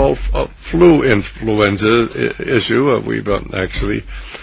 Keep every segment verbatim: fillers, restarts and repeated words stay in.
fall uh, flu influenza I- issue. Uh, we've uh, actually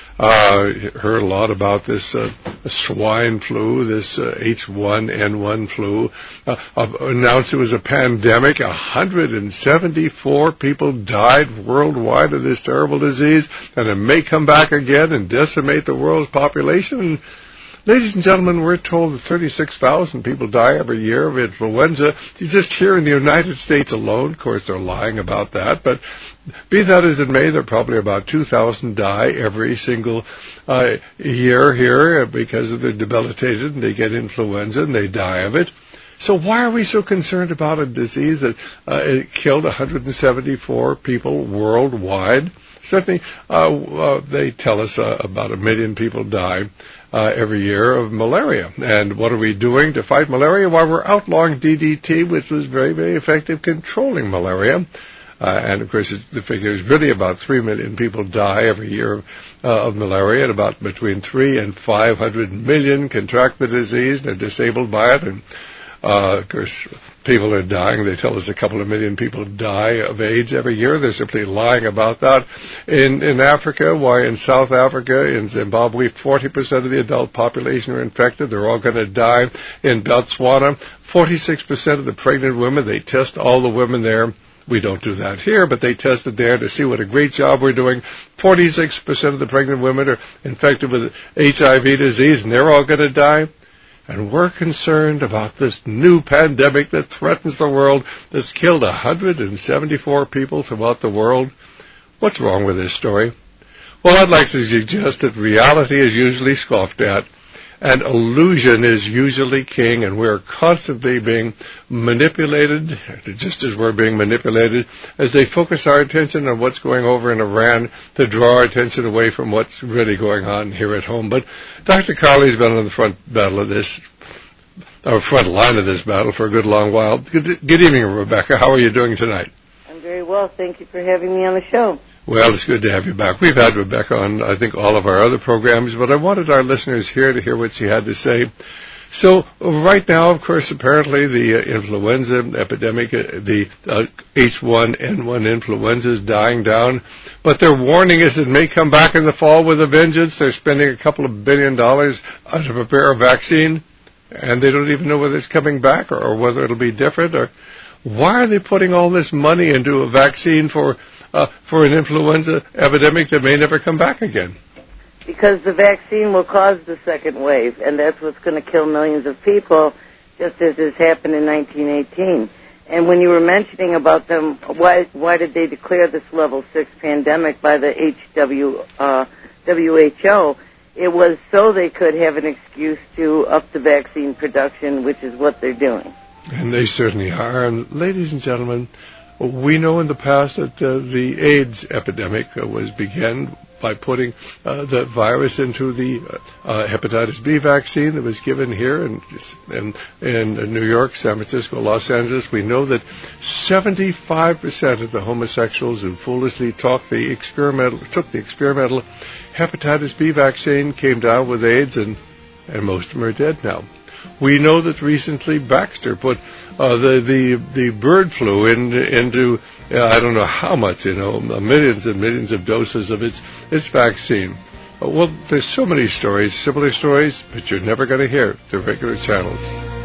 uh, heard a lot about this uh, swine flu, this uh, H one N one flu. Uh, uh, announced it was a pandemic. one hundred seventy-four people died worldwide of this terrible disease, and it may come back again and decimate the world's population. Ladies and gentlemen, we're told that thirty-six thousand people die every year of influenza. Just here in the United States alone. Of course, they're lying about that, but be that as it may, there are probably about two thousand die every single uh, year here because of they're debilitated and they get influenza and they die of it. So why are we so concerned about a disease that uh, it killed one hundred seventy-four people worldwide? Certainly, uh, uh, they tell us uh, about a million people die Uh, every year of malaria. And what are we doing to fight malaria? Well, we're outlawing D D T, which was very, very effective controlling malaria. Uh, and, of course, it, the figure is really about three million people die every year uh, of malaria, and about between three and five hundred million contract the disease and are disabled by it. And, uh, of course, people are dying. They tell us a couple of million people die of AIDS every year. They're simply lying about that. In in Africa, why in South Africa, in Zimbabwe, forty percent of the adult population are infected. They're all going to die. In Botswana, forty-six percent of the pregnant women, they test all the women there. We don't do that here, but they tested there to see what a great job we're doing. forty-six percent of the pregnant women are infected with H I V disease, and they're all going to die. And we're concerned about this new pandemic that threatens the world, that's killed one hundred seventy-four people throughout the world. What's wrong with this story? Well, I'd like to suggest that reality is usually scoffed at, and illusion is usually king, and we're constantly being manipulated, just as we're being manipulated, as they focus our attention on what's going over in Iran to draw our attention away from what's really going on here at home. But Doctor Carley's been on the front battle of this, or front line of this battle for a good long while. Good, good evening, Rebecca. How are you doing tonight? I'm very well. Thank you for having me on the show. Well, it's good to have you back. We've had Rebecca on, I think, all of our other programs, but I wanted our listeners here to hear what she had to say. So right now, of course, apparently the uh, influenza epidemic, uh, the uh, H one N one influenza is dying down, but they're warning us it may come back in the fall with a vengeance. They're spending a couple of billion dollars to prepare a vaccine, and they don't even know whether it's coming back or, or whether it'll be different. Or why are they putting all this money into a vaccine for uh, for an influenza epidemic that may never come back again? Because the vaccine will cause the second wave, and that's what's going to kill millions of people, just as has happened in nineteen eighteen. And when you were mentioning about them, why why did they declare this level six pandemic by the H W, uh, W H O? It was so they could have an excuse to up the vaccine production, which is what they're doing. And they certainly are. And ladies and gentlemen, we know in the past that uh, the AIDS epidemic uh, was began by putting uh, the virus into the uh, uh, hepatitis B vaccine that was given here in, in, in New York, San Francisco, Los Angeles. We know that seventy-five percent of the homosexuals who foolishly took the experimental, took the experimental hepatitis B vaccine came down with AIDS, and, and most of them are dead now. We know that recently Baxter put uh, the, the the bird flu in, into, uh, I don't know how much, you know, millions and millions of doses of its, its vaccine. Uh, well, there's so many stories, similar stories, but you're never going to hear the regular channels.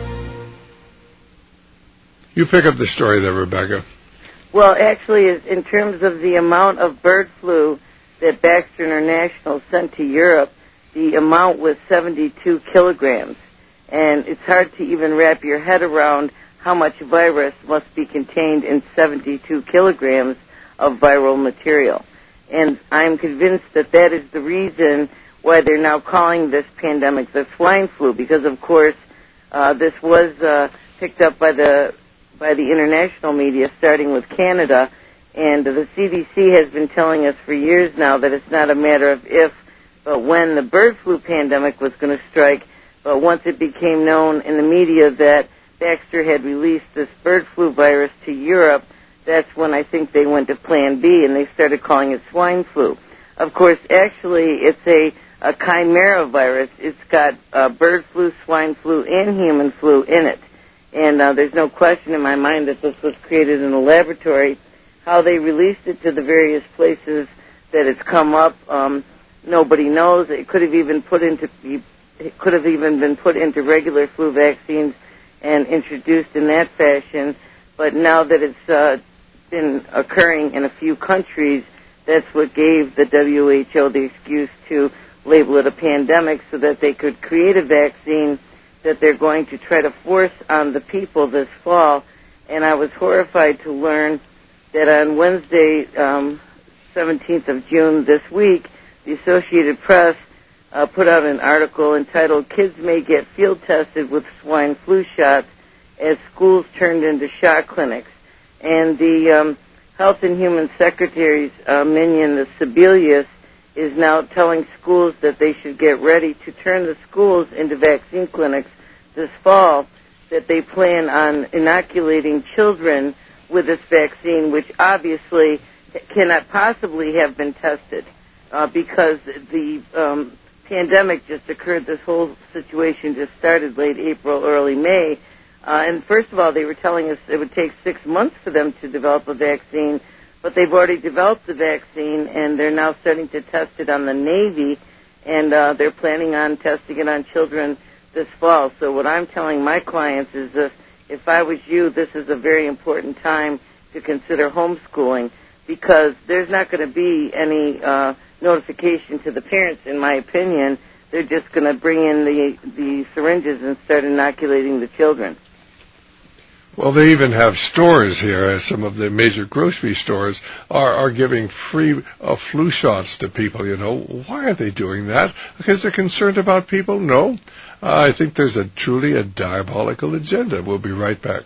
You pick up the story there, Rebecca. Well, actually, in terms of the amount of bird flu that Baxter International sent to Europe, the amount was seventy-two kilograms. And it's hard to even wrap your head around how much virus must be contained in seventy-two kilograms of viral material. And I'm convinced that that is the reason why they're now calling this pandemic the swine flu, because, of course, uh, this was uh, picked up by the by the international media, starting with Canada. And the C D C has been telling us for years now that it's not a matter of if, but when the bird flu pandemic was going to strike. But once it became known in the media that Baxter had released this bird flu virus to Europe, that's when I think they went to Plan B and they started calling it swine flu. Of course, actually, it's a, a chimera virus. It's got uh, bird flu, swine flu, and human flu in it. And uh, there's no question in my mind that this was created in a laboratory. how they released it to the various places that it's come up, um, nobody knows. It could have even put into it could have even been put into regular flu vaccines and introduced in that fashion. But now that it's uh, been occurring in a few countries, that's what gave the W H O the excuse to label it a pandemic so that they could create a vaccine that they're going to try to force on the people this fall. And I was horrified to learn that on Wednesday, um, seventeenth of June this week, the Associated Press uh, put out an article entitled "Kids May Get Field Tested with Swine Flu Shots as Schools Turned into Shot Clinics." And the um, Health and Human Secretary's uh, minion, the Sebelius, is now telling schools that they should get ready to turn the schools into vaccine clinics this fall, that they plan on inoculating children with this vaccine, which obviously cannot possibly have been tested uh, because the um, pandemic just occurred. This whole situation just started late April, early May. Uh, and first of all, they were telling us it would take six months for them to develop a vaccine, but they've already developed the vaccine, and they're now starting to test it on the Navy, and uh, they're planning on testing it on children this fall. So what I'm telling my clients is that if I was you, this is a very important time to consider homeschooling, because there's not going to be any uh, notification to the parents, in my opinion. They're just going to bring in the, the syringes and start inoculating the children. Well, they even have stores here. Some of the major grocery stores are, are giving free uh, flu shots to people, you know. Why are they doing that? Because they're concerned about people? No. Uh, I think there's a truly a diabolical agenda. We'll be right back.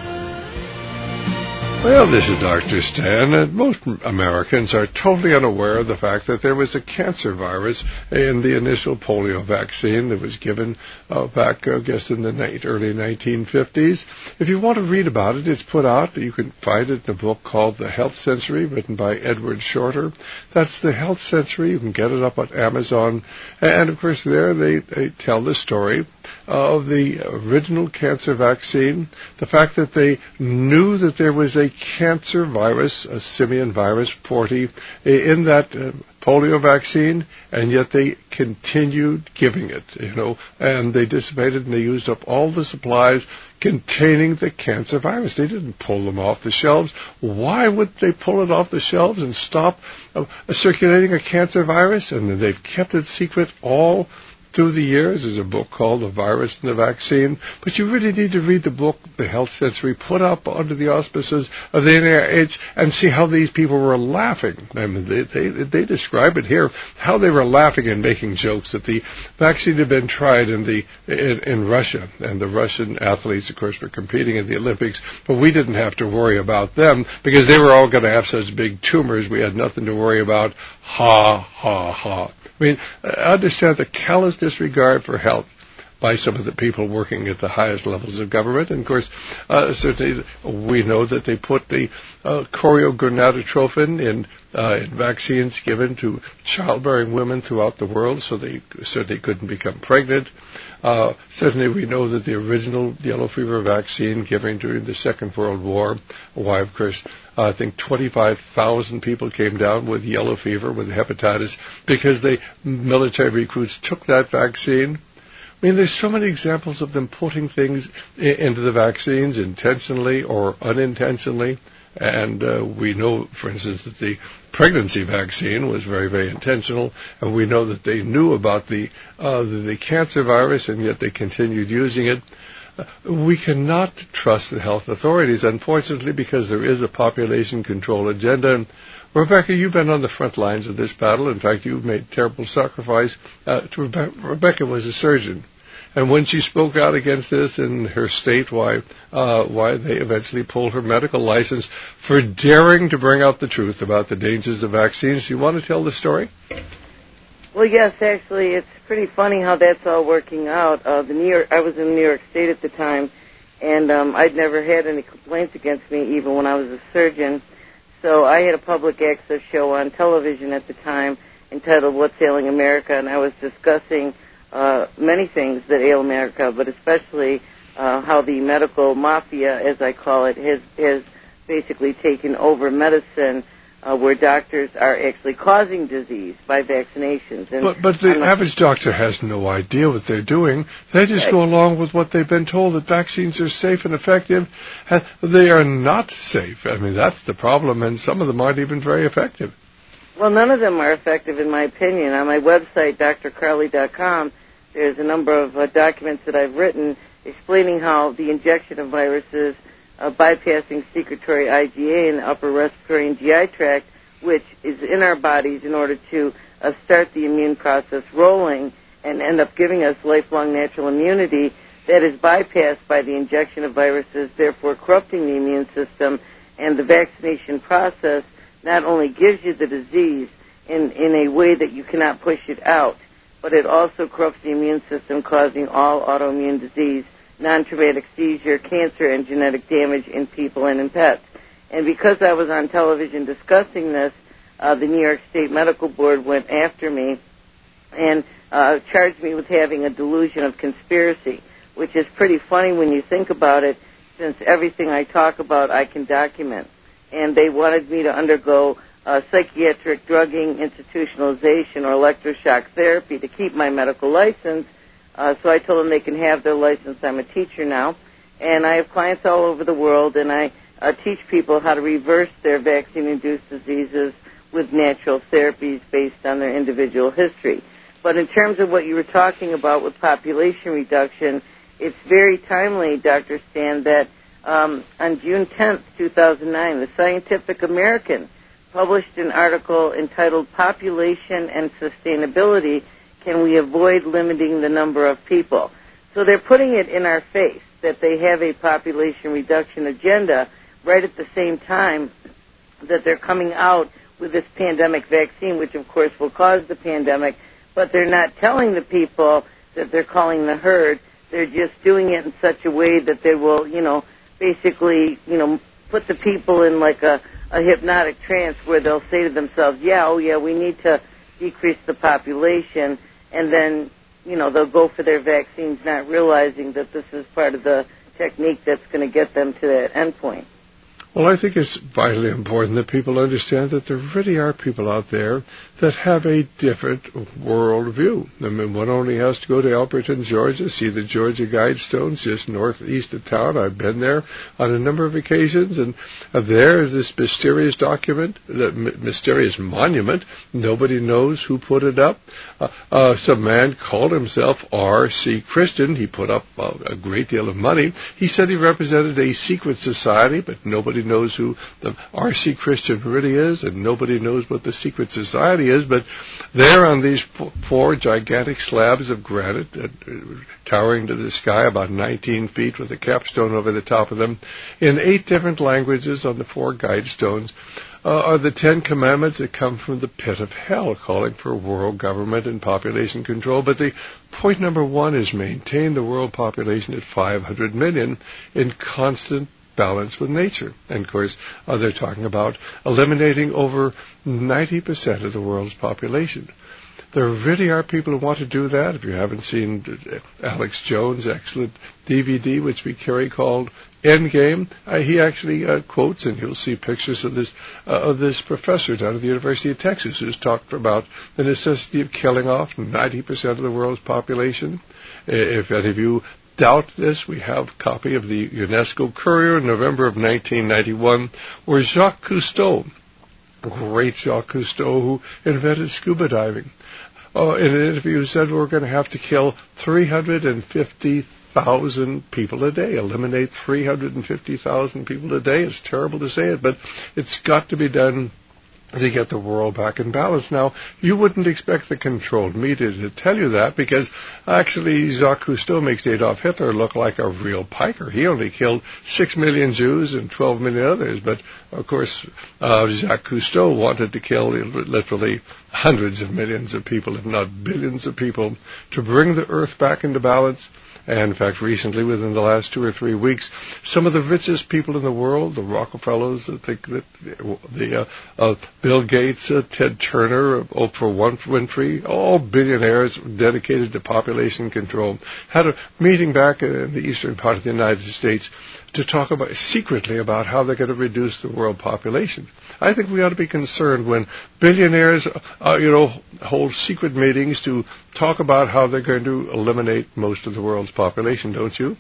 Well, this is Doctor Stan, and most Americans are totally unaware of the fact that there was a cancer virus in the initial polio vaccine that was given uh, back, I guess, in the ni- early nineteen fifties. If you want to read about it, it's put out. You can find it in a book called The Health Century, written by Edward Shorter. That's The Health Century. You can get it up on Amazon. And, of course, there they, they tell the story of the original cancer vaccine, the fact that they knew that there was a cancer virus, a simian virus forty, in that uh, polio vaccine, and yet they continued giving it, you know, and they dissipated and they used up all the supplies containing the cancer virus. They didn't pull them off the shelves. Why would they pull it off the shelves and stop uh, circulating a cancer virus? And then they've kept it secret all through the years. There's a book called The Virus and the Vaccine, but you really need to read the book, The Health Century, put up under the auspices of the N I H, and see how these people were laughing. I mean, they, they, they describe it here, how they were laughing and making jokes that the vaccine had been tried in the in, in Russia, and the Russian athletes, of course, were competing in the Olympics, but we didn't have to worry about them because they were all going to have such big tumors. We had nothing to worry about. Ha, ha, ha. I mean, I understand the callous disregard for health by some of the people working at the highest levels of government. And, of course, uh, certainly we know that they put the uh, choriogonadotropin in, uh, in vaccines given to childbearing women throughout the world, so they certainly couldn't become pregnant. Uh, certainly we know that the original yellow fever vaccine given during the Second World War, why, of course, uh, I think twenty-five thousand people came down with yellow fever, with hepatitis, because the military recruits took that vaccine. I mean, there's so many examples of them putting things I- into the vaccines intentionally or unintentionally. And uh, we know, for instance, that the pregnancy vaccine was very, very intentional, and we know that they knew about the uh, the, the cancer virus, and yet they continued using it. Uh, we cannot trust the health authorities, unfortunately, because there is a population control agenda. And Rebecca, you've been on the front lines of this battle. In fact, you've made terrible sacrifice. Uh, to Rebe- Rebecca was a surgeon. And when she spoke out against this in her state, why uh, why they eventually pulled her medical license for daring to bring out the truth about the dangers of vaccines. Do you want to tell the story? Well, yes, actually, it's pretty funny how that's all working out. Uh, the New York, I was in New York State at the time, and um, I'd never had any complaints against me, even when I was a surgeon. So I had a public access show on television at the time entitled What's Ailing America, and I was discussing Uh, many things that ail America, but especially uh, how the medical mafia, as I call it, has, has basically taken over medicine, uh, where doctors are actually causing disease by vaccinations. And but but the average doctor has no idea what they're doing. They just right. go along with what they've been told, that vaccines are safe and effective. And they are not safe. I mean, that's the problem, and some of them aren't even very effective. Well, none of them are effective, in my opinion. On my website, D R Carly dot com, there's a number of uh, documents that I've written explaining how the injection of viruses uh, bypassing secretory I G A in the upper respiratory and G I tract, which is in our bodies in order to uh, start the immune process rolling and end up giving us lifelong natural immunity, that is bypassed by the injection of viruses, therefore corrupting the immune system. And the vaccination process not only gives you the disease in, in a way that you cannot push it out, but it also corrupts the immune system, causing all autoimmune disease, non-traumatic seizure, cancer, and genetic damage in people and in pets. And because I was on television discussing this, uh, the New York State Medical Board went after me and uh, charged me with having a delusion of conspiracy, which is pretty funny when you think about it, since everything I talk about I can document. And they wanted me to undergo uh, psychiatric drugging, institutionalization, or electroshock therapy to keep my medical license. Uh, so I told them they can have their license. I'm a teacher now. And I have clients all over the world, and I uh, teach people how to reverse their vaccine-induced diseases with natural therapies based on their individual history. But in terms of what you were talking about with population reduction, it's very timely, Doctor Stan, that um, on June tenth, two thousand nine, the Scientific American published an article entitled Population and Sustainability, Can We Avoid Limiting the Number of People? So they're putting it in our face that they have a population reduction agenda right at the same time that they're coming out with this pandemic vaccine, which of course will cause the pandemic, but they're not telling the people that they're calling the herd. They're just doing it in such a way that they will, you know, basically, you know, put the people in like a, a hypnotic trance where they'll say to themselves, yeah, oh yeah, we need to decrease the population, and then, you know, they'll go for their vaccines not realizing that this is part of the technique that's going to get them to that endpoint. Well, I think it's vitally important that people understand that there really are people out there that have a different world view. I mean, one only has to go to Alberton, Georgia, see the Georgia Guidestones just northeast of town. I've been there on a number of occasions, and uh, there is this mysterious document, the m- mysterious monument. Nobody knows who put it up. Uh, uh, some man called himself R C Christian. He put up uh, a great deal of money. He said he represented a secret society, but nobody knows who the R C Christian really is, and nobody knows what the secret society is. But there on these f- four gigantic slabs of granite, uh, towering to the sky about nineteen feet with a capstone over the top of them, in eight different languages on the four guidestones, uh, are the Ten Commandments that come from the pit of hell, calling for world government and population control. But the point number one is maintain the world population at five hundred million in constant balance with nature. And of course, uh, they're talking about eliminating over ninety percent of the world's population. There really are people who want to do that. If you haven't seen Alex Jones' excellent D V D, which we carry, called Endgame, uh, he actually uh, quotes, and you'll see pictures of this uh, of this professor down at the University of Texas who's talked about the necessity of killing off ninety percent of the world's population. If any of you doubt this, we have a copy of the UNESCO Courier in November of nineteen ninety-one, where Jacques Cousteau, great Jacques Cousteau, who invented scuba diving, uh, in an interview said we're going to have to kill three hundred fifty thousand people a day, eliminate three hundred fifty thousand people a day. It's terrible to say it, but it's got to be done to get the world back in balance. Now, you wouldn't expect the controlled media to tell you that, because actually Jacques Cousteau makes Adolf Hitler look like a real piker. He only killed six million Jews and twelve million others, but of course uh, Jacques Cousteau wanted to kill literally hundreds of millions of people, if not billions of people, to bring the earth back into balance. And in fact, recently, within the last two or three weeks, some of the richest people in the world, the Rockefellers, the, the, the uh, uh, Bill Gates, uh, Ted Turner, Oprah Winfrey, all billionaires dedicated to population control, had a meeting back in the eastern part of the United States to talk about secretly about how they're going to reduce the world population. I think we ought to be concerned when billionaires, uh, you know, hold secret meetings to talk about how they're going to eliminate most of the world's population, don't you?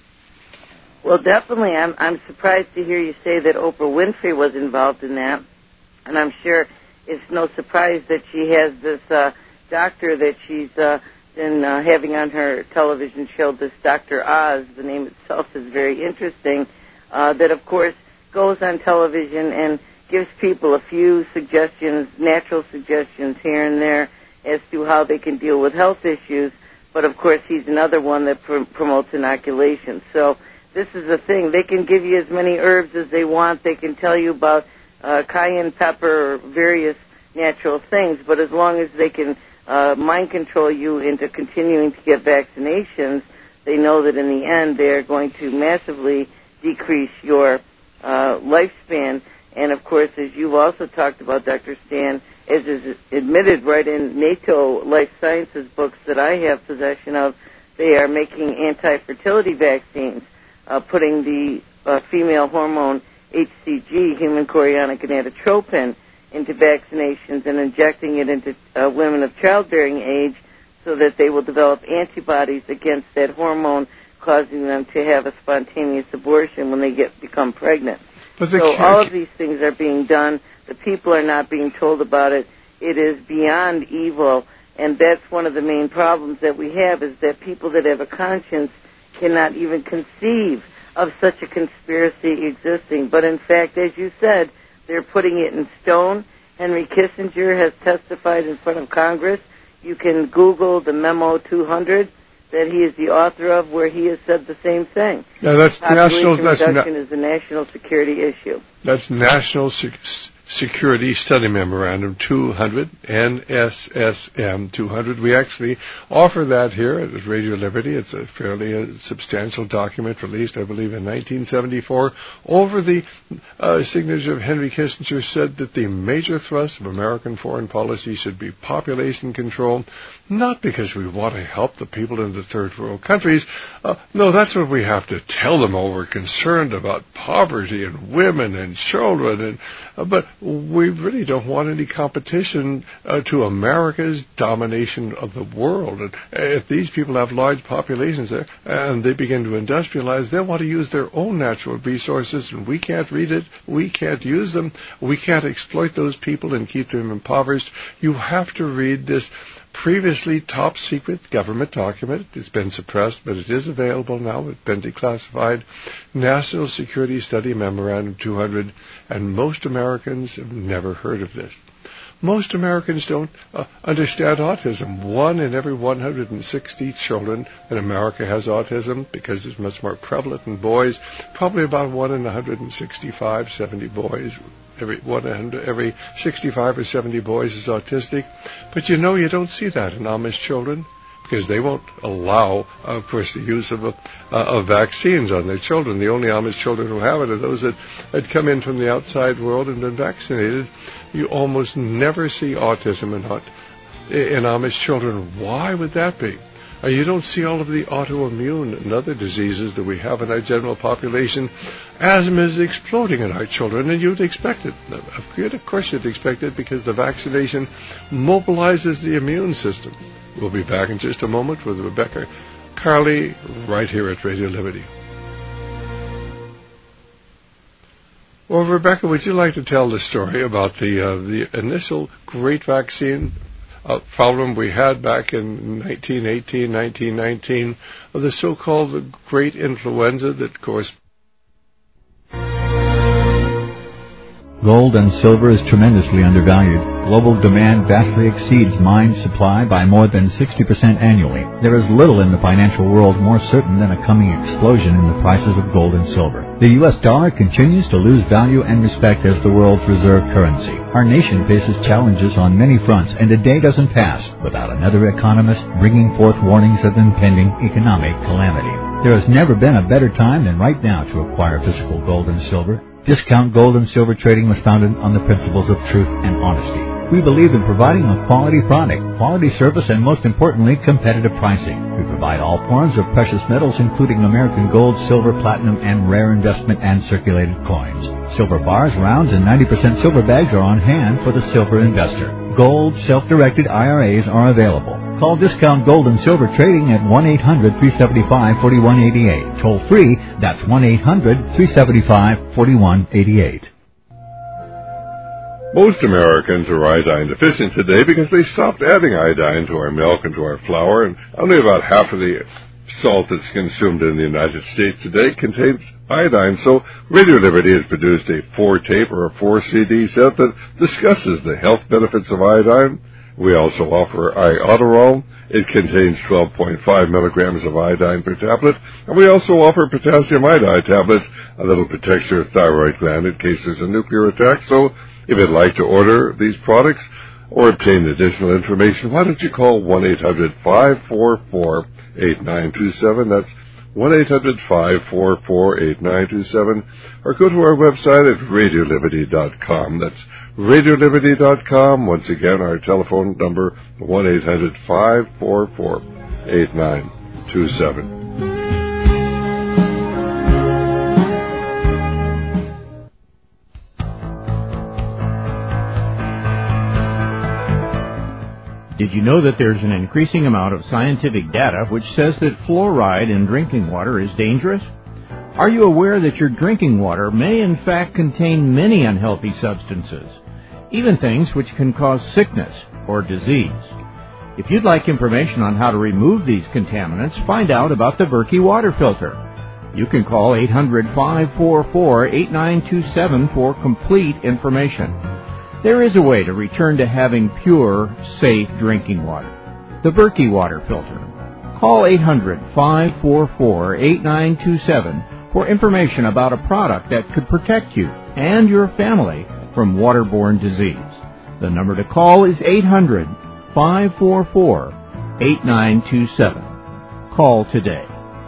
Well, definitely. I'm I'm surprised to hear you say that Oprah Winfrey was involved in that, and I'm sure it's no surprise that she has this uh, doctor that she's uh, been uh, having on her television show, this Doctor Oz. The name itself is very interesting. Uh, that, of course, goes on television and gives people a few suggestions, natural suggestions here and there as to how they can deal with health issues. But, of course, he's another one that pr- promotes inoculation. So this is the thing. They can give you as many herbs as they want. They can tell you about uh, cayenne pepper or various natural things. But as long as they can uh, mind control you into continuing to get vaccinations, they know that in the end they are going to massively decrease your uh, lifespan. And, of course, as you've also talked about, Doctor Stan, as is admitted right in NATO Life Sciences books that I have possession of, they are making anti-fertility vaccines, uh, putting the uh, female hormone H C G, human chorionic gonadotropin, into vaccinations and injecting it into uh, women of childbearing age so that they will develop antibodies against that hormone, causing them to have a spontaneous abortion when they get become pregnant. So all of these things are being done. The people are not being told about it. It is beyond evil, and that's one of the main problems that we have, is that people that have a conscience cannot even conceive of such a conspiracy existing. But in fact, as you said, they're putting it in stone. Henry Kissinger has testified in front of Congress. You can Google the Memo two hundred that he is the author of, where he has said the same thing. Now that's Population national. That's reduction na- is a national security issue. That's National Sec- Security Study Memorandum two hundred, N S S M two hundred. We actually offer that here at Radio Liberty. It's a fairly uh, substantial document released, I believe, in nineteen seventy-four. Over the uh, signature of Henry Kissinger, said that the major thrust of American foreign policy should be population control, not because we want to help the people in the third world countries. Uh, no, that's what we have to tell them. Oh, we're concerned about poverty and women and children, and uh, but we really don't want any competition uh, to America's domination of the world. And if these people have large populations there and they begin to industrialize, they want to use their own natural resources, and we can't read it, we can't use them, we can't exploit those people and keep them impoverished. You have to read this previously top secret government document. It's been suppressed, but it is available now. It's been declassified. National Security Study Memorandum two hundred, and most Americans have never heard of this. Most Americans don't uh, understand autism. One in every one hundred sixty children in America has autism because it's much more prevalent in boys. Probably about one in one hundred sixty-five, seventy boys. Every one every sixty-five or seventy boys is autistic. But you know, you don't see that in Amish children, because they won't allow, of course, the use of, a, uh, of vaccines on their children. The only Amish children who have it are those that had come in from the outside world and been vaccinated. You almost never see autism in, in Amish children. Why would that be? Uh, you don't see all of the autoimmune and other diseases that we have in our general population. Asthma is exploding in our children, and you'd expect it. Of course you'd expect it, because the vaccination mobilizes the immune system. We'll be back in just a moment with Rebecca Carley right here at Radio Liberty. Well, Rebecca, would you like to tell the story about the uh, the initial great vaccine uh, problem we had back in nineteen eighteen, nineteen nineteen, of the so-called Great Influenza that, of course... Gold and silver is tremendously undervalued. Global demand vastly exceeds mine supply by more than sixty percent annually. There is little in the financial world more certain than a coming explosion in the prices of gold and silver. The U S dollar continues to lose value and respect as the world's reserve currency. Our nation faces challenges on many fronts, and a day doesn't pass without another economist bringing forth warnings of impending economic calamity. There has never been a better time than right now to acquire physical gold and silver. Discount Gold and Silver Trading was founded on the principles of truth and honesty. We believe in providing a quality product, quality service, and most importantly, competitive pricing. We provide all forms of precious metals, including American gold, silver, platinum, and rare investment and circulated coins. Silver bars, rounds, and ninety percent silver bags are on hand for the silver investor. Gold, self-directed I R As are available. Call Discount Gold and Silver Trading at one eight hundred, three seven five, four one eight eight. Toll free, that's one eight hundred, three seven five, four one eight eight. Most Americans are iodine deficient today because they stopped adding iodine to our milk and to our flour, and only about half of the salt that's consumed in the United States today contains iodine. So Radio Liberty has produced a four-tape or a four-C D set that discusses the health benefits of iodine. We also offer Iodoral. It contains twelve point five milligrams of iodine per tablet. And we also offer potassium iodide tablets, a little protects your thyroid gland in case there's a nuclear attack. So if you'd like to order these products or obtain additional information, why don't you call one eight hundred, five four four, eight nine two seven. That's one eight hundred, five four four, eight nine two seven. Or go to our website at radio liberty dot com. That's radio liberty dot com. Once again, our telephone number, one eight hundred, five four four, eight nine two seven. Did you know that there's an increasing amount of scientific data which says that fluoride in drinking water is dangerous? Are you aware that your drinking water may in fact contain many unhealthy substances, even things which can cause sickness or disease? If you'd like information on how to remove these contaminants, find out about the Berkey water filter. You can call eight hundred, five four four, eight nine two seven for complete information. There is a way to return to having pure, safe drinking water. The Berkey water filter. Call eight hundred, five four four, eight nine two seven for information about a product that could protect you and your family from waterborne disease. The number to call is eight hundred, five four four, eight nine two seven. Call today.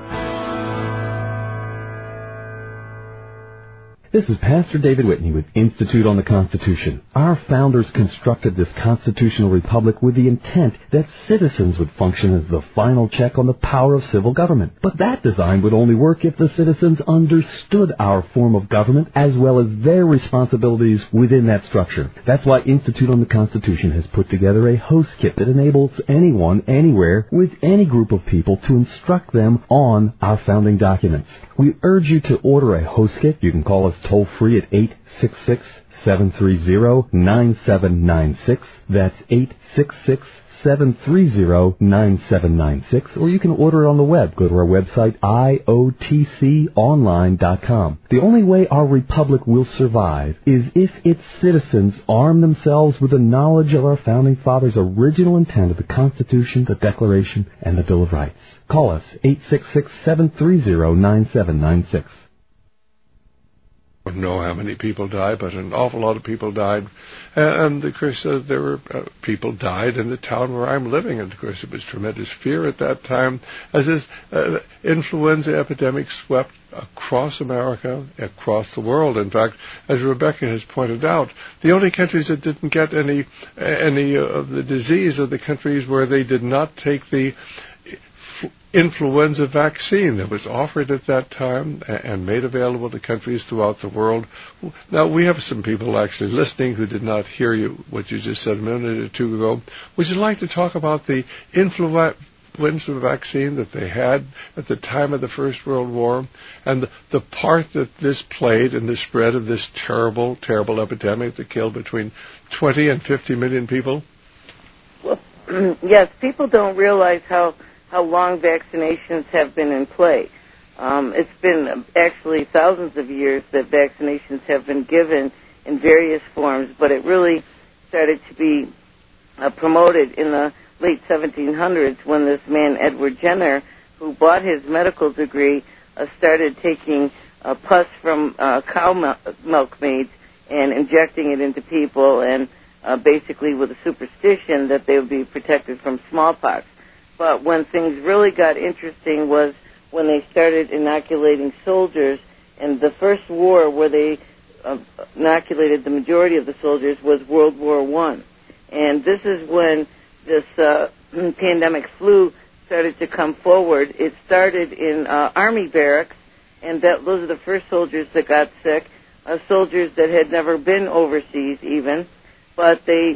This is Pastor David Whitney with Institute on the Constitution. Our founders constructed this constitutional republic with the intent that citizens would function as the final check on the power of civil government. But that design would only work if the citizens understood our form of government as well as their responsibilities within that structure. That's why Institute on the Constitution has put together a host kit that enables anyone, anywhere, with any group of people to instruct them on our founding documents. We urge you to order a host kit. You can call us toll free at eight six six, seven three zero, nine seven nine six. That's eight six six, seven three zero, nine seven nine six. Or you can order it on the web. Go to our website, I O T C online dot com. The only way our republic will survive is if its citizens arm themselves with the knowledge of our founding fathers' original intent of the Constitution, the Declaration, and the Bill of Rights. Call us, eight six six, seven three zero, nine seven nine six. I don't know how many people died, but an awful lot of people died. And, of course, uh, there were uh, people died in the town where I'm living. And, of course, it was tremendous fear at that time as this uh, influenza epidemic swept across America, across the world. In fact, as Rebecca has pointed out, the only countries that didn't get any, any uh, of the disease are the countries where they did not take the influenza vaccine that was offered at that time and made available to countries throughout the world. Now, we have some people actually listening who did not hear you, what you just said a minute or two ago. Would you like to talk about the influenza vaccine that they had at the time of the First World War and the, the part that this played in the spread of this terrible, terrible epidemic that killed between twenty and fifty million people? Well, yes, people don't realize how how long vaccinations have been in play. Um, it's been actually thousands of years that vaccinations have been given in various forms, but it really started to be uh, promoted in the late seventeen hundreds when this man, Edward Jenner, who bought his medical degree, uh, started taking uh, pus from uh, cow mil- milkmaids and injecting it into people, and uh, basically with a superstition that they would be protected from smallpox. But when things really got interesting was when they started inoculating soldiers, and the first war where they uh, inoculated the majority of the soldiers was World War One. And this is when this uh, pandemic flu started to come forward. It started in uh, Army barracks, and that, those are the first soldiers that got sick, uh, soldiers that had never been overseas even, but they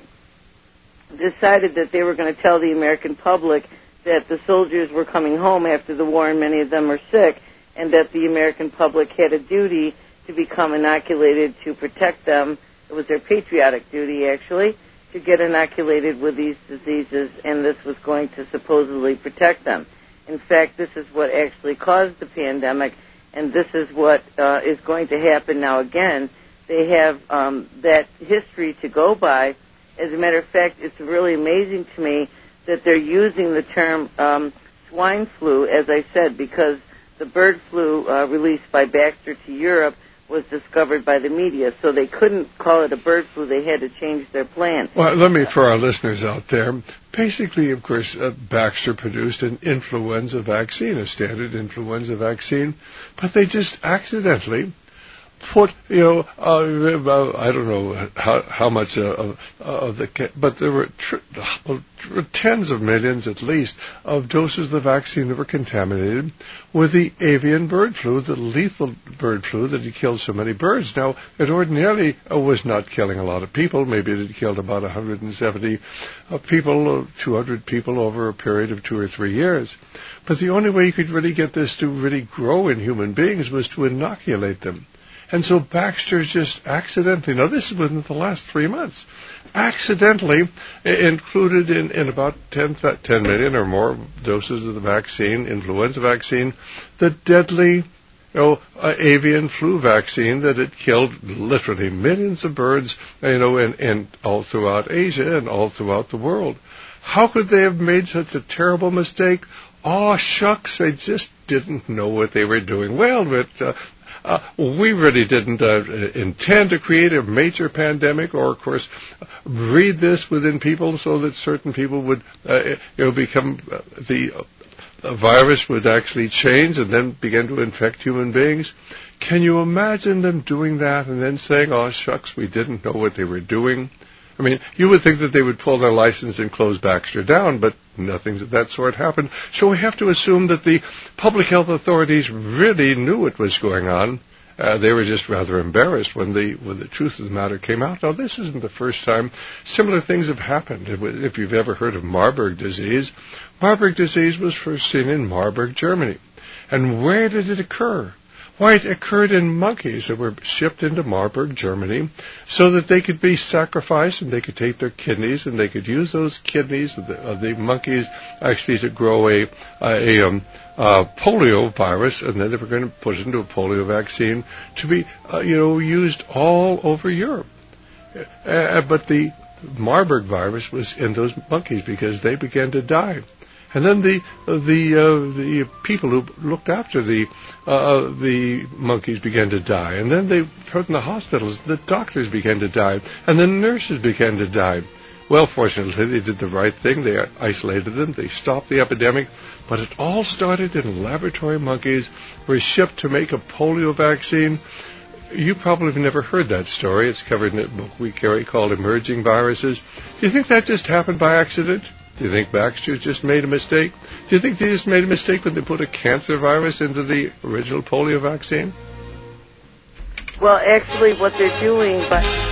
decided that they were going to tell the American public that the soldiers were coming home after the war and many of them were sick, and that the American public had a duty to become inoculated to protect them. It was their patriotic duty, actually, to get inoculated with these diseases, and this was going to supposedly protect them. In fact, this is what actually caused the pandemic, and this is what uh, is going to happen now again. They have um, that history to go by. As a matter of fact, it's really amazing to me that they're using the term um, swine flu, as I said, because the bird flu uh, released by Baxter to Europe was discovered by the media, so they couldn't call it a bird flu. They had to change their plan. Well, let me, for our listeners out there, basically, of course, uh, Baxter produced an influenza vaccine, a standard influenza vaccine, but they just accidentally put, you know, uh, I don't know how, how much uh, of, of the, but there were tr- tens of millions at least of doses of the vaccine that were contaminated with the avian bird flu, the lethal bird flu that had killed so many birds. Now, it ordinarily uh, was not killing a lot of people. Maybe it had killed about one hundred seventy uh, people, uh, two hundred people over a period of two or three years. But the only way you could really get this to really grow in human beings was to inoculate them. And so Baxter just accidentally, now this is within the last three months, accidentally included in, in about ten, ten million or more doses of the vaccine, influenza vaccine, the deadly you know, uh, avian flu vaccine that had killed literally millions of birds, you know, and, and all throughout Asia and all throughout the world. How could they have made such a terrible mistake? Oh, shucks, they just didn't know what they were doing. Well, but uh, Uh, we really didn't uh, intend to create a major pandemic or, of course, breed this within people so that certain people would, uh, you know, become, uh, the uh, virus would actually change and then begin to infect human beings. Can you imagine them doing that and then saying, oh, shucks, we didn't know what they were doing? I mean, you would think that they would pull their license and close Baxter down, but nothing of that sort happened. So we have to assume that the public health authorities really knew what was going on. Uh, they were just rather embarrassed when the when the truth of the matter came out. Now, this isn't the first time similar things have happened. If you've ever heard of Marburg disease, Marburg disease was first seen in Marburg, Germany. And where did it occur? Why, it occurred in monkeys that were shipped into Marburg, Germany, so that they could be sacrificed and they could take their kidneys and they could use those kidneys of the, of the monkeys actually to grow a, a, a um, uh, polio virus, and then they were going to put it into a polio vaccine to be, uh, you know, used all over Europe. Uh, but the Marburg virus was in those monkeys because they began to die. And then the the uh, the people who looked after the uh, the monkeys began to die. And then they put in the hospitals. The doctors began to die, and the nurses began to die. Well, fortunately, they did the right thing. They isolated them. They stopped the epidemic. But it all started in laboratory monkeys, were shipped to make a polio vaccine. You probably have never heard that story. It's covered in a book we carry called Emerging Viruses. Do you think that just happened by accident? Do you think Baxter just made a mistake? Do you think they just made a mistake when they put a cancer virus into the original polio vaccine? Well, actually, what they're doing by...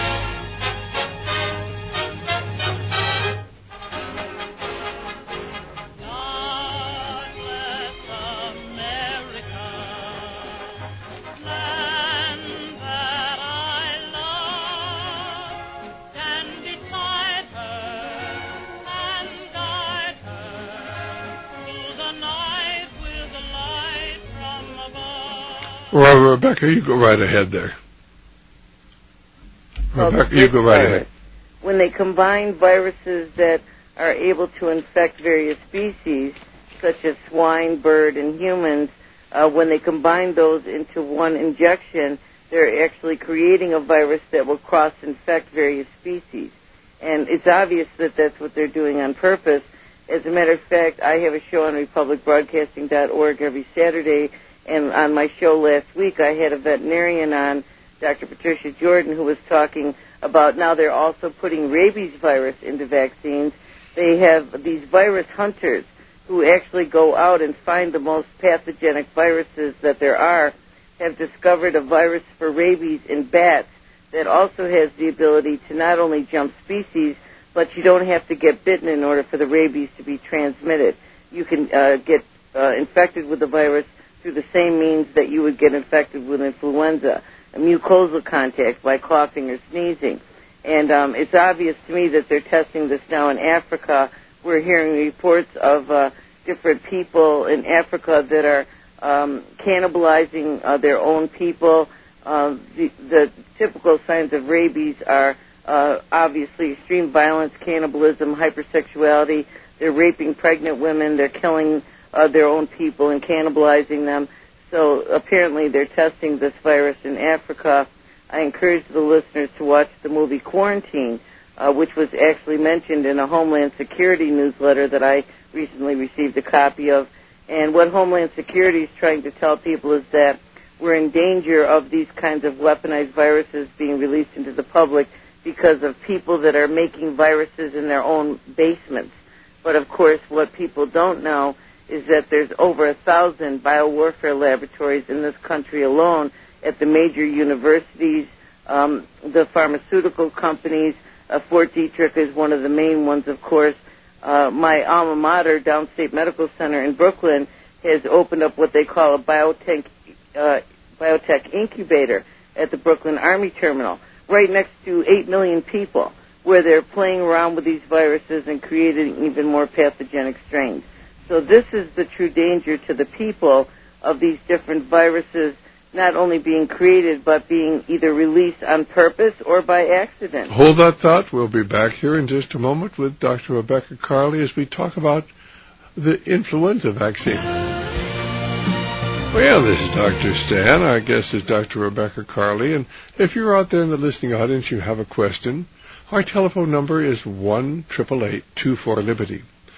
Well, Rebecca, you go right ahead there. Well, Rebecca, you go right virus. ahead. When they combine viruses that are able to infect various species, such as swine, bird, and humans, uh, when they combine those into one injection, they're actually creating a virus that will cross-infect various species. And it's obvious that that's what they're doing on purpose. As a matter of fact, I have a show on republic broadcasting dot org every Saturday. And on my show last week, I had a veterinarian on, Doctor Patricia Jordan, who was talking about now they're also putting rabies virus into vaccines. They have these virus hunters who actually go out and find the most pathogenic viruses that there are, have discovered a virus for rabies in bats that also has the ability to not only jump species, but you don't have to get bitten in order for the rabies to be transmitted. You can uh, get uh, infected with the virus through the same means that you would get infected with influenza, a mucosal contact by coughing or sneezing. And um, it's obvious to me that they're testing this now in Africa. We're hearing reports of uh, different people in Africa that are um, cannibalizing uh, their own people. Uh, the, the typical signs of rabies are uh, obviously extreme violence, cannibalism, hypersexuality. They're raping pregnant women. They're killing uh, their own people and cannibalizing them. So apparently they're testing this virus in Africa. I encourage the listeners to watch the movie Quarantine, uh, which was actually mentioned in a Homeland Security newsletter that I recently received a copy of. And what Homeland Security is trying to tell people is that we're in danger of these kinds of weaponized viruses being released into the public because of people that are making viruses in their own basements. But, of course, what people don't know is that there's over a thousand biowarfare laboratories in this country alone at the major universities, um, the pharmaceutical companies. Uh, Fort Detrick is one of the main ones, of course. Uh, my alma mater, Downstate Medical Center in Brooklyn, has opened up what they call a biotech, uh, biotech incubator at the Brooklyn Army Terminal, right next to eight million people, where they're playing around with these viruses and creating even more pathogenic strains. So this is the true danger to the people of these different viruses not only being created but being either released on purpose or by accident. Hold that thought. We'll be back here in just a moment with Doctor Rebecca Carley as we talk about the influenza vaccine. Well, this is Doctor Stan. Our guest is Doctor Rebecca Carley. And if you're out there in the listening audience, you have a question, our telephone number is one eight eight eight, two four, LIBERTY.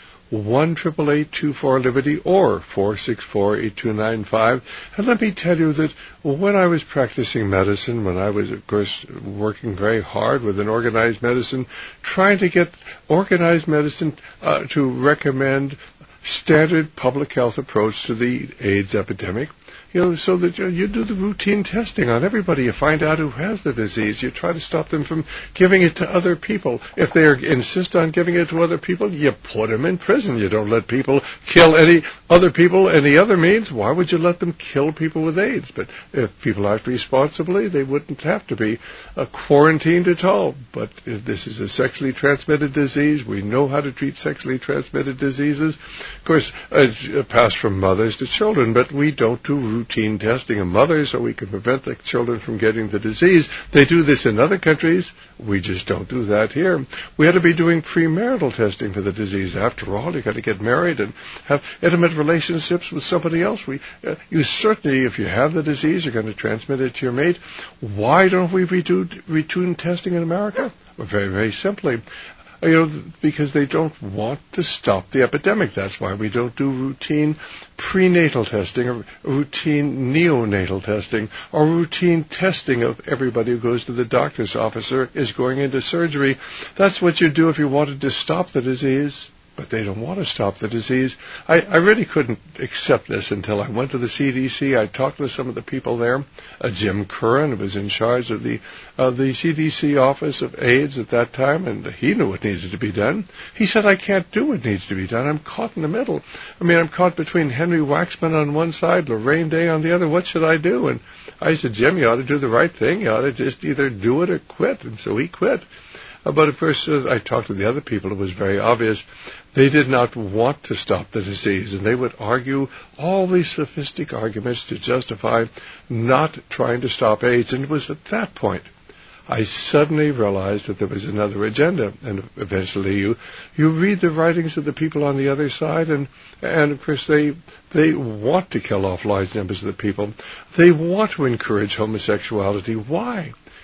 one eight eight eight, two four, LIBERTY or four six four, eight two nine five. And let me tell you that when I was practicing medicine, when I was, of course, working very hard with an organized medicine, trying to get organized medicine uh, to recommend standard public health approach to the AIDS epidemic, you know, so that you, know, you do the routine testing on everybody. You find out who has the disease. You try to stop them from giving it to other people. If they are, insist on giving it to other people, you put them in prison. You don't let people kill any other people any other means. Why would you let them kill people with AIDS? But if people act responsibly, they wouldn't have to be uh, quarantined at all. But if this is a sexually transmitted disease, we know how to treat sexually transmitted diseases. Of course, it's passed from mothers to children, but we don't do routine testing of mothers so we can prevent the children from getting the disease. They do this in other countries. We just don't do that here. We ought to be doing premarital testing for the disease. After all, you've got to get married and have intimate relationships with somebody else. We, uh, you certainly, if you have the disease, you're going to transmit it to your mate. Why don't we redo routine testing in America? Well, very, very simply. You know, because they don't want to stop the epidemic. That's why we don't do routine prenatal testing or routine neonatal testing or routine testing of everybody who goes to the doctor's office or is going into surgery. That's what you do if you wanted to stop the disease. But they don't want to stop the disease. I, I really couldn't accept this until I went to the C D C. I talked to some of the people there. Uh, Jim Curran was in charge of the uh, the C D C Office of AIDS at that time, and he knew what needed to be done. He said, I can't do what needs to be done. I'm caught in the middle. I mean, I'm caught between Henry Waxman on one side, Lorraine Day on the other. What should I do? And I said, Jim, you ought to do the right thing. You ought to just either do it or quit. And so he quit. But at first, uh, I talked to the other people. It was very obvious. They did not want to stop the disease, and they would argue all these sophistic arguments to justify not trying to stop AIDS. And it was at that point I suddenly realized that there was another agenda. And eventually you you read the writings of the people on the other side, and, and of course, they they want to kill off large numbers of the people. They want to encourage homosexuality. Why?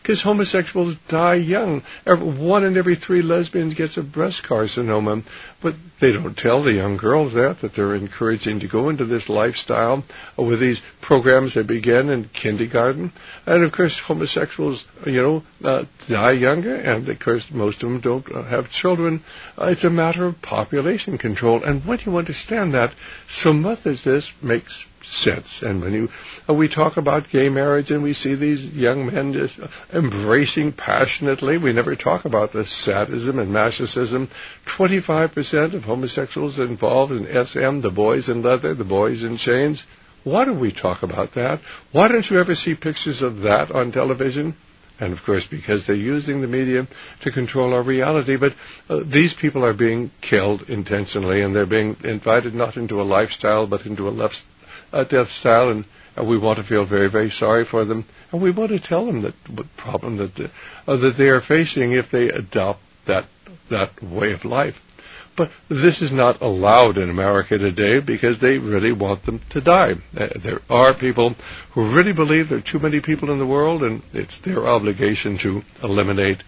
because homosexuals die young. One in every three lesbians gets a breast carcinoma, but they don't tell the young girls that, that they're encouraging to go into this lifestyle with these programs that begin in kindergarten. And, of course, homosexuals, you know, uh, die younger, and, of course, most of them don't uh, have children. Uh, it's a matter of population control. And when you understand that, so much as this makes sense. And when you uh, we talk about gay marriage and we see these young men just embracing passionately, we never talk about the sadism and masochism. twenty-five percent of homosexuals involved in S M, the boys in leather, the boys in chains. Why don't we talk about that? Why don't you ever see pictures of that on television? And, of course, because they're using the media to control our reality. But uh, these people are being killed intentionally, and they're being invited not into a lifestyle but into a left a death style, and uh, we want to feel very, very sorry for them, and we want to tell them that what problem that uh, that they are facing if they adopt that that way of life. But this is not allowed in America today because they really want them to die. Uh, there are people who really believe there are too many people in the world, and it's their obligation to eliminate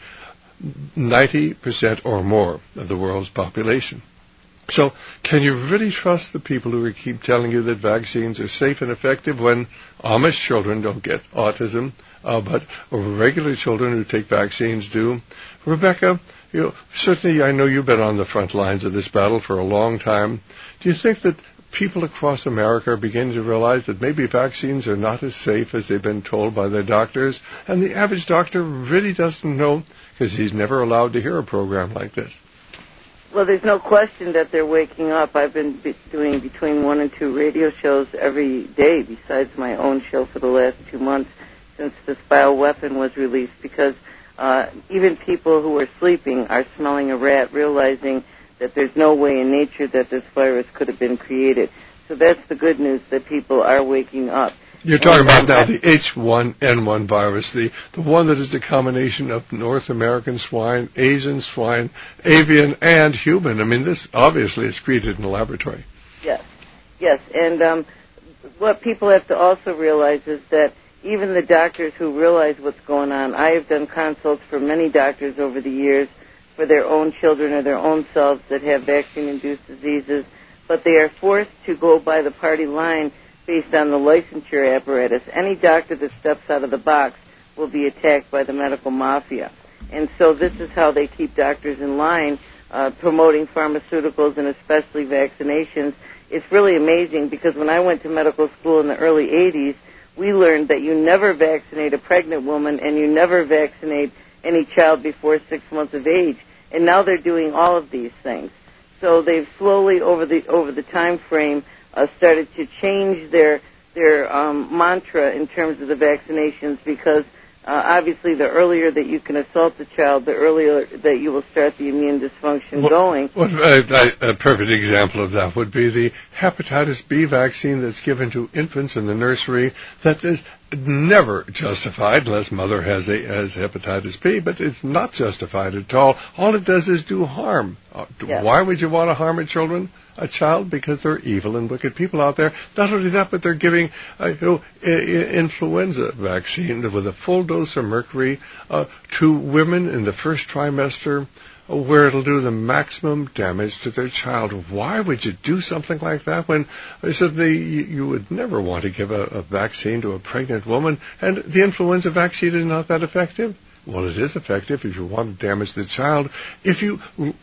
ninety percent or more of the world's population. So can you really trust the people who keep telling you that vaccines are safe and effective when Amish children don't get autism, uh, but regular children who take vaccines do? Rebecca, you know, certainly I know you've been on the front lines of this battle for a long time. Do you think that people across America are beginning to realize that maybe vaccines are not as safe as they've been told by their doctors? And the average doctor really doesn't know because he's never allowed to hear a program like this. Well, there's no question that they're waking up. I've been be- doing between one and two radio shows every day besides my own show for the last two months since this bioweapon was released, because uh, even people who are sleeping are smelling a rat, realizing that there's no way in nature that this virus could have been created. So that's the good news, that people are waking up. You're talking about now the H one N one virus, the, the one that is a combination of North American swine, Asian swine, avian, and human. I mean, this obviously is created in a laboratory. Yes, yes. And um, what people have to also realize is that even the doctors who realize what's going on, I have done consults for many doctors over the years for their own children or their own selves that have vaccine-induced diseases, but they are forced to go by the party line based on the licensure apparatus. Any doctor that steps out of the box will be attacked by the medical mafia. And so this is how they keep doctors in line, uh, promoting pharmaceuticals and especially vaccinations. It's really amazing because when I went to medical school in the early eighties, we learned that you never vaccinate a pregnant woman and you never vaccinate any child before six months of age. And now they're doing all of these things. So they've slowly, over the over the time frame, Uh, started to change their their um, mantra in terms of the vaccinations, because uh, obviously the earlier that you can assault the child, the earlier that you will start the immune dysfunction well, going. Well, a, a perfect example of that would be the hepatitis B vaccine that's given to infants in the nursery that is never justified unless mother has, a, has hepatitis B, but it's not justified at all. All it does is do harm. Uh, yes. Why would you want to harm a children? A child? Because they're evil and wicked people out there. Not only that, but they're giving uh, you know, I- I- influenza vaccine with a full dose of mercury uh, to women in the first trimester, uh, where it'll do the maximum damage to their child. Why would you do something like that when I said the, you, you would never want to give a, a vaccine to a pregnant woman, and the influenza vaccine is not that effective? Well, it is effective if you want to damage the child. If you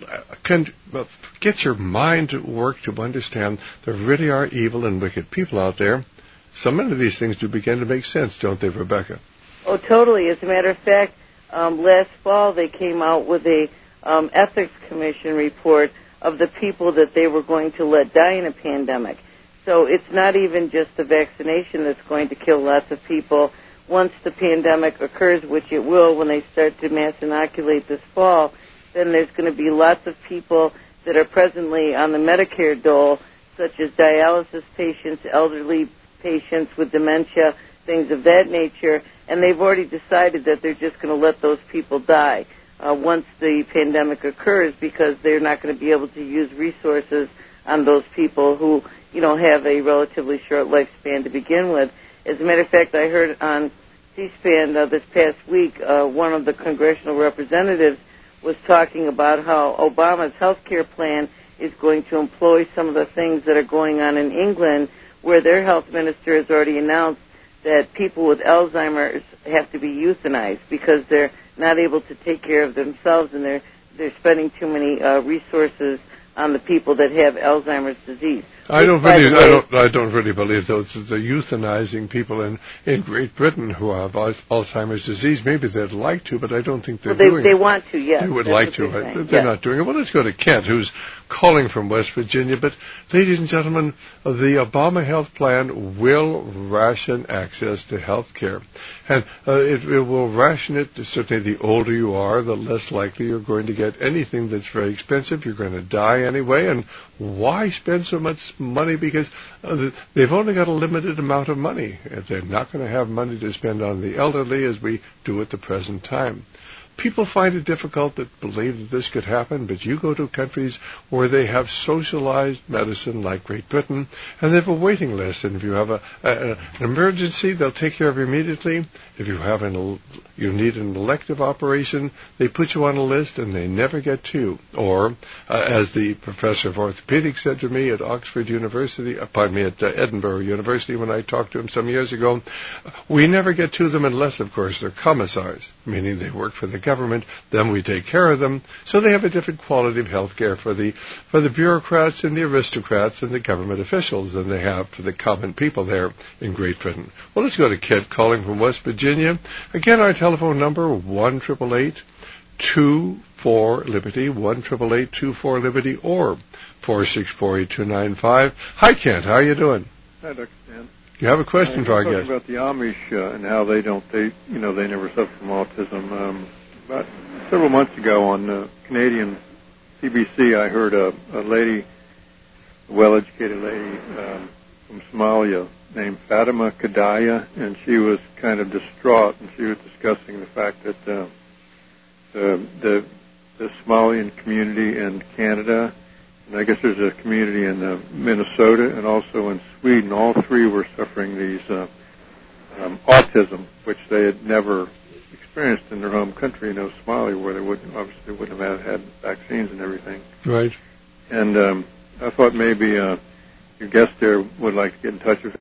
can get your mind to work to understand there really are evil and wicked people out there, some of these things do begin to make sense, don't they, Rebecca? Oh, totally. As a matter of fact, um, last fall they came out with a um, ethics commission report of the people that they were going to let die in a pandemic. So it's not even just the vaccination that's going to kill lots of people. Once the pandemic occurs, which it will when they start to mass inoculate this fall, then there's going to be lots of people that are presently on the Medicare dole, such as dialysis patients, elderly patients with dementia, things of that nature, and they've already decided that they're just going to let those people die uh, once the pandemic occurs, because they're not going to be able to use resources on those people who, you know, have a relatively short lifespan to begin with. As a matter of fact, I heard on C-SPAN uh, this past week, uh, one of the congressional representatives was talking about how Obama's health care plan is going to employ some of the things that are going on in England, where their health minister has already announced that people with Alzheimer's have to be euthanized because they're not able to take care of themselves, and they're they're spending too many uh, resources on the people that have Alzheimer's disease. I Which, don't by really, the I way, don't, I don't really believe those. They're euthanizing people in, in Great Britain who have Al- Alzheimer's disease. Maybe they'd like to, but I don't think they're well, they, doing they it. want to, yes. They would That's like what to. They're, Right? saying. They're yes. not doing it. Well, let's go to Kent, who's calling from West Virginia. But, ladies and gentlemen, the Obama health plan will ration access to health care. And uh, it, it will ration it. Certainly, the older you are, the less likely you're going to get anything that's very expensive. You're going to die anyway. And why spend so much money? Because uh, they've only got a limited amount of money. They're not going to have money to spend on the elderly as we do at the present time. People find it difficult to believe that this could happen, but you go to countries where they have socialized medicine like Great Britain, and they have a waiting list, and if you have a, a, an emergency, they'll take care of you immediately. If you have an, you need an elective operation, they put you on a list, and they never get to you. Or, uh, as the professor of orthopedics said to me at Oxford University, uh, pardon me, at uh, Edinburgh University when I talked to him some years ago, we never get to them unless, of course, they're commissars, meaning they work for the government, then we take care of them. So they have a different quality of health care for the for the bureaucrats and the aristocrats and the government officials than they have for the common people there in Great Britain. Well, let's go to Kent calling from West Virginia. Again, our telephone number, one eight eight eight, two four, Liberty, one eight eight eight, two four, Liberty, or four six four, eight two nine five. Hi, Kent. How are you doing? Hi, Doctor Stan. You have a question uh, for our talking guest. about the Amish uh, and how they don't, they, you know, they never suffer from autism. Um, about several months ago on uh, Canadian C B C, I heard a, a lady, a well-educated lady um, from Somalia named Fatima Kadaya, and she was kind of distraught, and she was discussing the fact that uh, the, the the Somalian community in Canada, and I guess there's a community in uh, Minnesota and also in Sweden, all three were suffering these uh, um, autism, which they had never experienced in their home country, you know, Somalia, where they wouldn't obviously wouldn't have had, had vaccines and everything. Right. And um, I thought maybe uh, your guest there would like to get in touch with